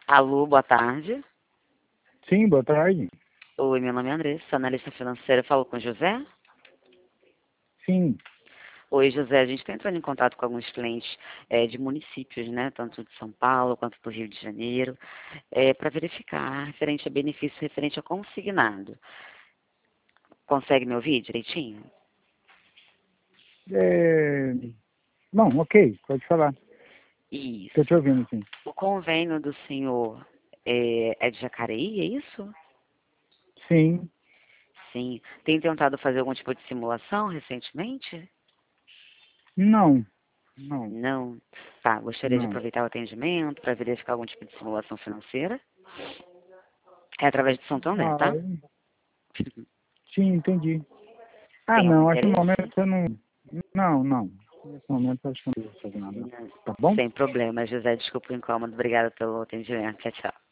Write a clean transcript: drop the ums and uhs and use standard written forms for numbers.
Alô, boa tarde. Sim, boa tarde. Oi, meu nome é Andressa, analista financeira. Falo com o José? Sim, Oi, José. A gente está entrando em contato com alguns clientes de municípios, né? Tanto de São Paulo quanto do Rio de Janeiro, para verificar referente a benefício referente a consignado. Consegue me ouvir direitinho? é... Não, ok, pode falar. Estou te Isso. ouvindo, sim. O convênio do senhor é de Jacareí, é isso? Sim, Sim. Tem tentado fazer algum tipo de simulação recentemente? não, não, Não. Tá, gostaria de não. aproveitar o atendimento para verificar algum tipo de simulação financeira. É através do Santander, Ah, tá? sim, entendi. Ah, Tem algum não, acho que no interesse? momento eu não... Não, não. Nesse momento eu acho que eu não vou fazer nada, não. Não. Tá bom? Sem problema, José. Desculpa o incômodo. Obrigada pelo atendimento. Tchau, tchau.